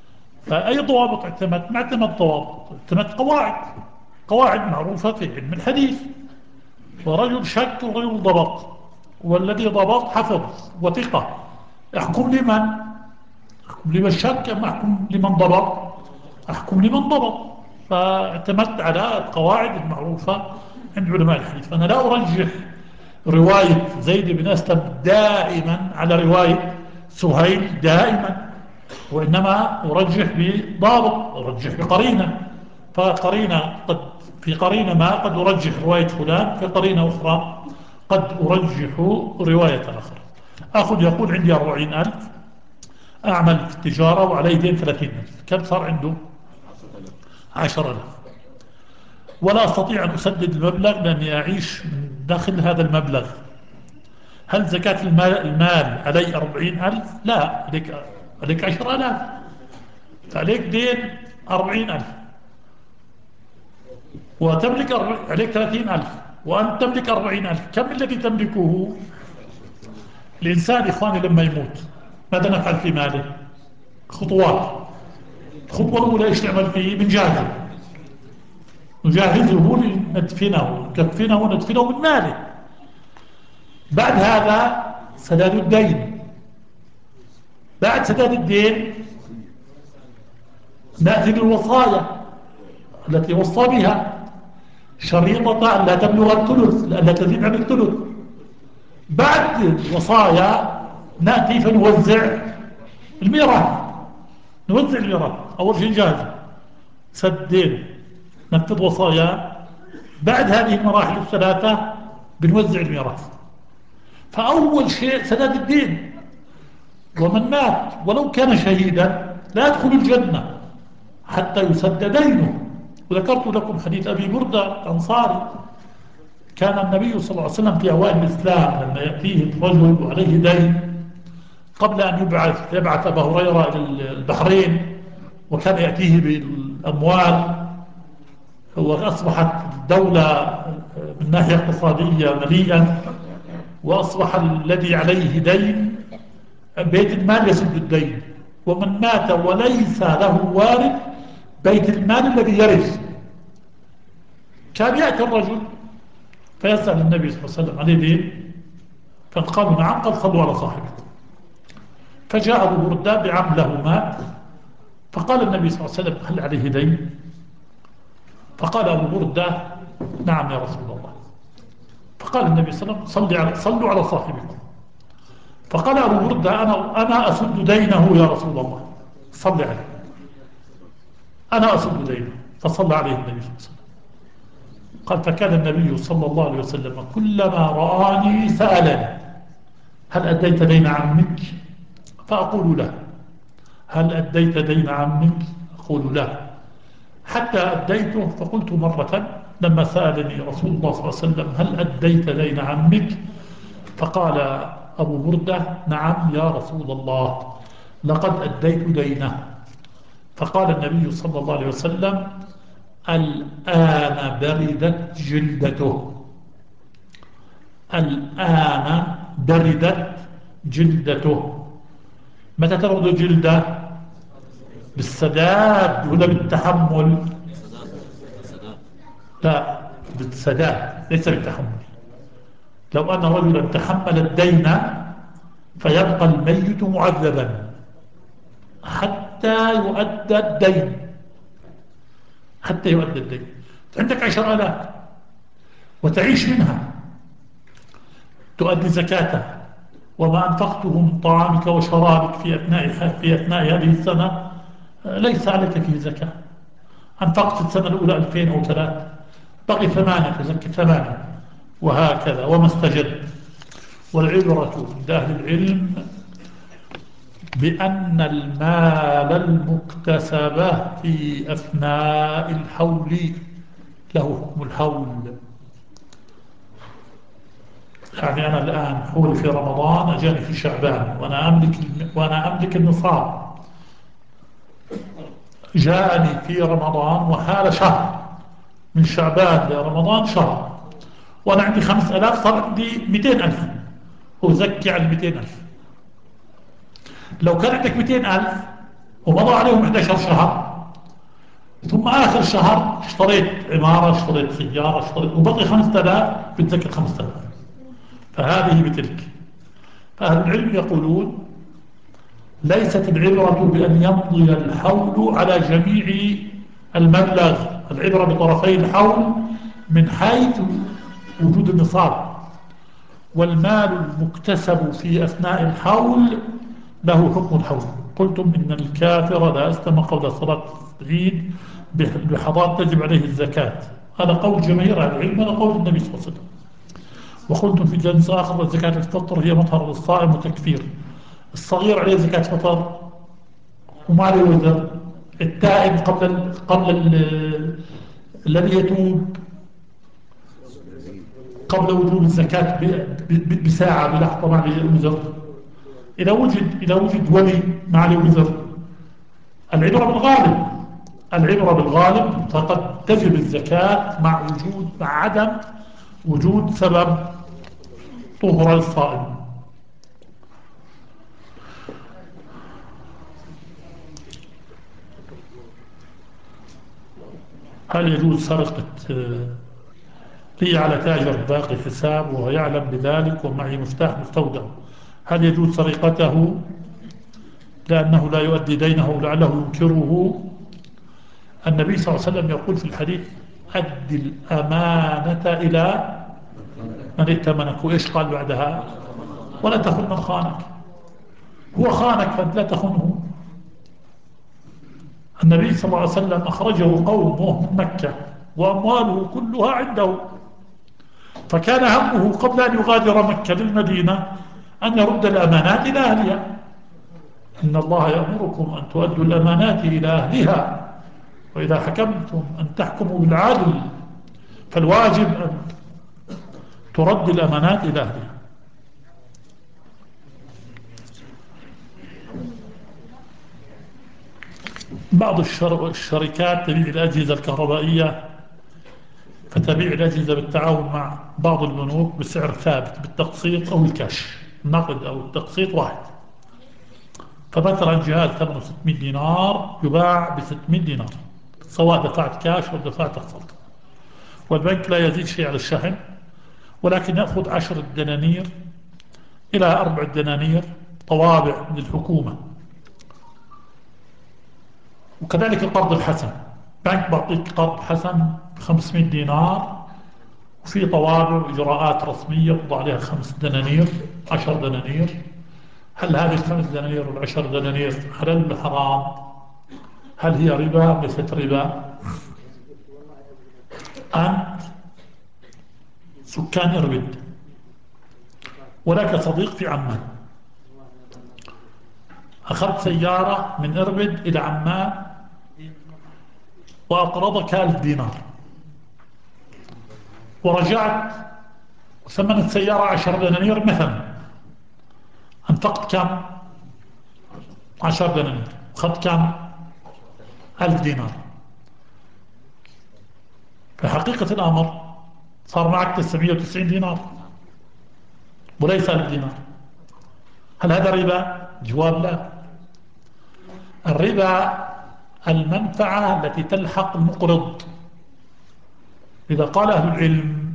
فأي ضوابط اعتمد؟ ما اعتمد ضوابط، اعتمد قواعد، قواعد معروفة في علم الحديث. ورجل شك ورجل ضبط، والذي ضبط حفظ وثقة، احكم لمن؟ احكم لمن شك أم احكم لمن ضبط؟ احكم لمن ضبط. فاعتمدت على القواعد المعروفة عند علماء الحديث. فأنا لا أرجح رواية زيد بن أسلم دائما على رواية سهيل دائما، وإنما أرجح بضابط، أرجح بقرينة. فقرينة قد في قرينة ما قد أرجح رواية فلان، في قرينة أخرى قد أرجح رواية آخر. أخذ يقول عندي أربعين ألف، أعمل في التجارة وعليه دين ثلاثين ألف، كم صار عنده؟ عشر ألف. ولا أستطيع أن أسدد المبلغ لأني أعيش من داخل هذا المبلغ. هل زكاة المال, المال علي أربعين ألف؟ لا، عليك, عليك عشر ألاف، فعليك دين أربعين ألف، وتملك عليك ثلاثين ألف، وأنت تملك أربعين ألف. كم الذي تملكه؟ الإنسان إخواني لما يموت ماذا نفعل في ماله؟ خطوات. الخطوة الأولى إيش نعمل فيه؟ بنجهزه، نجهزه لندفنه، نكفنه وندفنه من ماله. بعد هذا سداد الدين. بعد سداد الدين نأتي للوصايا التي وصى بها، شريطة أن لا تبلغ الثلث، لا تزيد عن الثلث. بعد الوصايا نأتي فنوزع الميراث، نوزع الميراث. أول شيء نجهز سد دين، نفذ وصايا. بعد هذه المراحل الثلاثة بنوزع الميراث. فأول شيء سداد الدين. ومن مات ولو كان شهيدا لا يدخل الجنة حتى يسد دينه. وذكرت لكم حديث أبي بردة الأنصاري، كان النبي صلى الله عليه وسلم في أوائل الإسلام لما يأتيه رجل وعليه دين، قبل أن يبعث يبعث أبا هريرة إلى البحرين، وكان يأتيه بالأموال، وأصبحت الدولة من ناحية اقتصادية مليئة، وأصبح الذي عليه دين بيت المال يسد الدين. ومن مات وليس له وارث بيت المال الذي يرث. كان يأتي الرجل فيسأل النبي صلى الله عليه وسلم عليه دين، فقالوا نعم، قد صلوا على صاحبكم. فجاء أبو بردة بعم له مات، فقال النبي صلى الله عليه وسلم هل عليه دين؟ فقال أبو بردة نعم يا رسول الله. فقال النبي صلى الله عليه وسلم صلوا على, صلوا على صاحبكم. فقال أبو بردة أنا, أنا أسد دينه يا رسول الله، صل عليه، أنا أسد دينه. فصلى عليه النبي صلى الله عليه وسلم. قال فكان النبي صلى الله عليه وسلم كلما رآني سألني هل أديت دين عمك؟ فأقول له. هل أديت دين عمك؟ أقول له. حتى أديته. فقلت مرة لما سألني رسول الله صلى الله عليه وسلم هل أديت دين عمك؟ فقال أبو بردة نعم يا رسول الله لقد أديت دينه. فقال النبي صلى الله عليه وسلم الآن بردت جلدته، الآن بردت جلدته. متى تبرد جلده؟ بالسداد ولا بالتحمل؟ لا، بالسداد ليس بالتحمل. لو أن رجلا تحمل الدين فيبقى الميت معذبا حتى يؤدى الدين، حتى يؤدى الدين. عندك عشر آلاف وتعيش منها، تؤدي زكاتها، وما أنفقته من طعامك وشرابك في أثناء في أثناء هذه السنة ليس عليك فيه زكاة. أنفقت السنة الأولى ألفين أو ثلاث، بقي ثمانية تزكي ثمانية، وهكذا وما استجد. والعبرة عند أهل العلم بأن المال المكتسب في أثناء الحول له حكم الحول. يعني أنا الآن حولي في رمضان أجاني في شعبان وأنا أملك وأنا أملك النصاب، جاءني في رمضان وحال شهر، من شعبان لرمضان شهر، وأنا عندي خمس ألاف، صار عندي مئتين ألف، وزكي على المئتين ألف. لو كان عندك مئتين ألف ومضى عليهم إحدى عشر شهر، ثم آخر شهر اشتريت عمارة، اشتريت سيارة، اشتريت وبقي خمسة آلاف، بتذكر خمسة آلاف. فهذه بتلك. فأهل العلم يقولون ليست العبرة بأن يمضي الحول على جميع المبلغ، العبرة بطرفي الحول من حيث وجود النصاب، والمال المكتسب في أثناء الحول له حكم الحول. قلتم إن الكافر لا أسلم قبل صلاة العيد بلحظات تجب عليه الزكاة، هذا قول جماهير أهل العلم، هذا قول النبي صلى الله عليه وسلم. وقلتم في جلس آخر زكاة الفطر هي مطهر للصائم وتكفير. الصغير عليه زكاة فطر وما عليه وزر. التائب قبل ال قبل ال الذي يتوب قبل وجوب الزكاة بساعة بلحظة ما عليه وزر. إذا وجد إذا وجد ولي ما عليه وزر. العبرة بالغالب، العبرة بالغالب، فقد تجب الزكاة مع وجود مع عدم وجود سبب طهر الصائم. هل يجوز سرقة لي على تاجر باقي حساب وهو يعلم بذلك ومعي مفتاح مستودع، هل يجوز سرقته لأنه لا يؤدي دينه لعله ينكره؟ النبي صلى الله عليه وسلم يقول في الحديث أد الأمانة إلى من ائتمنك، وإيش قال بعدها؟ ولا تخن من خانك. هو خانك فأنت لا تخنه. النبي صلى الله عليه وسلم أخرجه قومه من مكة وأمواله كلها عنده، فكان همه قبل أن يغادر مكة للمدينة أن يرد الأمانات إلى أهلها. إن الله يأمركم أن تؤدوا الأمانات إلى أهلها وإذا حكمتم أن تحكموا بالعدل، فالواجب أن ترد الأمانات إلى أهلها. بعض الشركات تبيع الأجهزة الكهربائية، فتبيع الأجهزة بالتعاون مع بعض البنوك بسعر ثابت بالتقسيط أو الكاش، النقد أو التقسيط واحد. فمثلا جهاز ثمنه ستمائة دينار يباع ب ستمائة دينار سواء دفعت كاش أو دفعت أقساط، والبنك لا يزيد شيء على الشحن، ولكن يأخذ عشر دنانير إلى أربع دنانير طوابع من الحكومة. وكذلك القرض الحسن، بنك بعطيك قرض حسن خمسمائة دينار وفي طوابع وإجراءات رسمية تضع عليها خمس دنانير عشر دنانير. هل هذه الخمس دنانير والعشر دنانير حلال ولا حرام؟ هل هي ربا أم ليست ربا؟ أنت سكان إربد ولك صديق في عمان، أخذت سيارة من إربد إلى عمان وأقرضك ألف دينار، ورجعت وثمن السيارة عشر دنانير مثلا، أنفقت كم؟ عشر دنانير، أخذت كم؟ ألف دينار. في حقيقة الأمر صار معك تسعمائة وتسعين دينار وليس ألف دينار. هل هذا ربا؟ جواب لا. الربا المنفعة التي تلحق المقرض. إذا قال أهل العلم،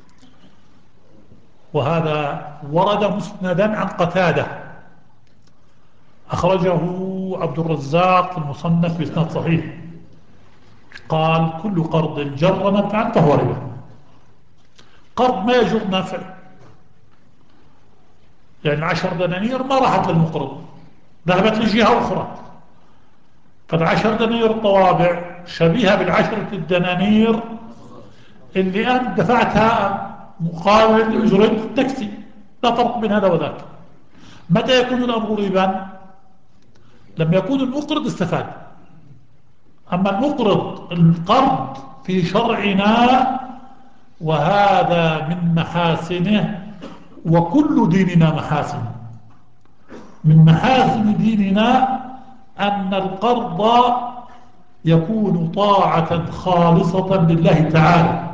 وهذا ورد مسندا عن قتادة أخرجه عبد الرزاق في المصنف بإسناد صحيح، قال كل قرض جر نفعا فهو ربا. قرض ما يجر نافع، يعني عشر دنانير ما راحت للمقرض، ذهبت لجهة أخرى، فالعشر دنانير الطوابع شبيهة بالعشرة الدنانير اللي أنت دفعتها مقابل أجرة التاكسي، لا فرق بين هذا وذاك. متى يكون الأمر ربا؟ لما يكون المقرض استفاد. أما المقرض القرض في شرعنا، وهذا من محاسنه، وكل ديننا محاسن، من محاسن ديننا أن القرض يكون طاعة خالصة لله تعالى.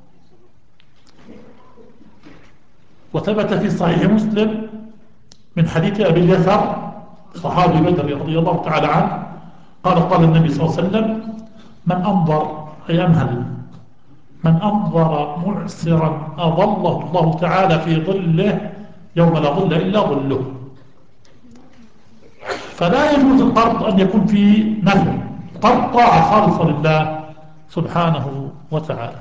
وثبت في صحيح مسلم من حديث أبي اليسر صحابي بدر رضي الله تعالى عنه قال قال النبي صلى الله عليه وسلم: من أنظر أي أمهل من أنظر معسرا أظله الله تعالى في ظله يوم لا ظل إلا ظله. فلا يجوز القرض أن يكون فيه نفع، قرض طاعة خالصة لله سبحانه وتعالى.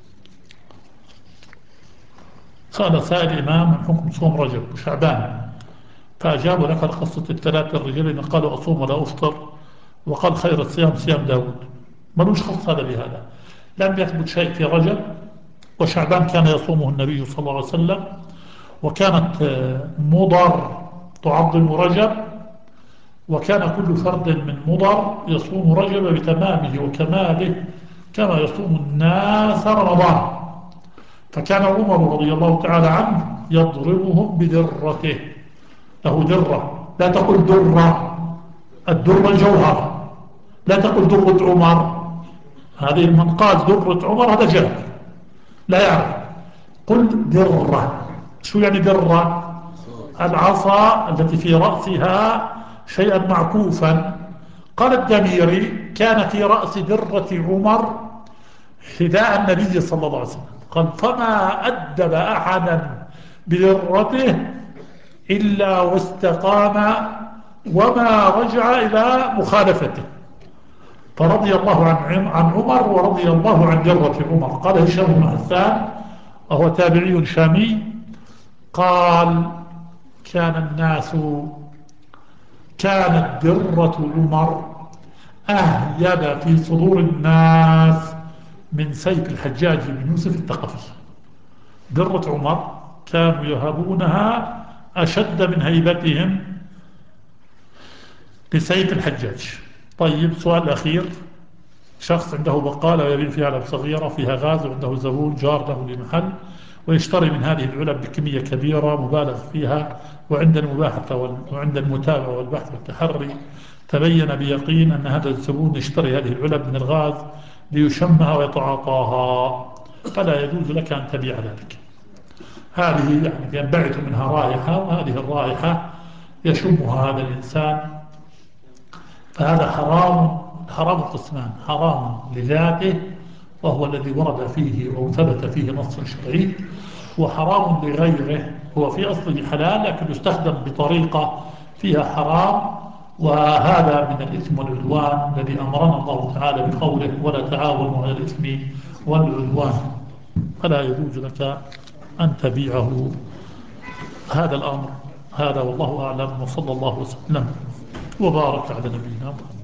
سأل سائل إمام عن حكم صوم رجب وشعبان، فأجاب: ذكر قصة الثلاثة الرجالين قالوا أصوم ولا أفطر، وقال خير الصيام صيام داود. ملوش خص هذا بهذا، لم يثبت شيء في رجب وشعبان كان يصومه النبي صلى الله عليه وسلم، وكانت مضر تعظم رجب، وكان كل فرد من مضر يصوم رجب بتمامه وكماله كما يصوم الناس رمضان. فكان عمر رضي الله تعالى عنه يضربهم بدرته، له درة، لا تقل درة، الدرة جوهر، لا تقل درة عمر، هذه من قال درة عمر هذا جاهل لا يعرف. قل درة. شو يعني درة؟ العصا التي في رأسها شيئا معكوفا. قال الدميري: كان في رأس درة عمر حذاء النبي صلى الله عليه وسلم. قال: فما أدب أحدا بدرته إلا واستقام وما رجع إلى مخالفته. فرضي الله عن عن عمر ورضي الله عن درة عمر. قال هشام بن حسان وهو تابعي شامي، قال: كان الناس كانت درة عمر أهيب في صدور الناس من سيف الحجاج بن يوسف الثقفي. درة عمر كانوا يهابونها أشد من هيبتهم لسيف الحجاج. طيب، سؤال أخير: شخص عنده بقالة ويبيع فيها علب صغيرة فيها غاز، وعنده زبون جار له لمحل ويشتري من هذه العلب بكمية كبيرة مبالغ فيها، وعند المباحثة وعند المتابعة والبحث والتحري تبين بيقين أن هذا الزبون يشتري هذه العلب من الغاز ليشمها ويتعاطاها، فلا يجوز لك أن تبيع ذلك. هذه يعني ينبعث منها رائحة، وهذه الرائحة يشمها هذا الإنسان، فهذا حرام. حرام قسمان: حرام لذاته وهو الذي ورد فيه أو ثبت فيه نص شرعي، وحرام لغيره هو في أصله حلال لكن يستخدم بطريقة فيها حرام، وهذا من الإثم والعدوان الذي أمرنا الله تعالى بقوله: ولا تعاونوا على الإثم والعدوان. فلا يجوز لك أن تبيعه. هذا الأمر هذا والله أعلم، وصلى الله وسلم وبارك على نبينا محمد.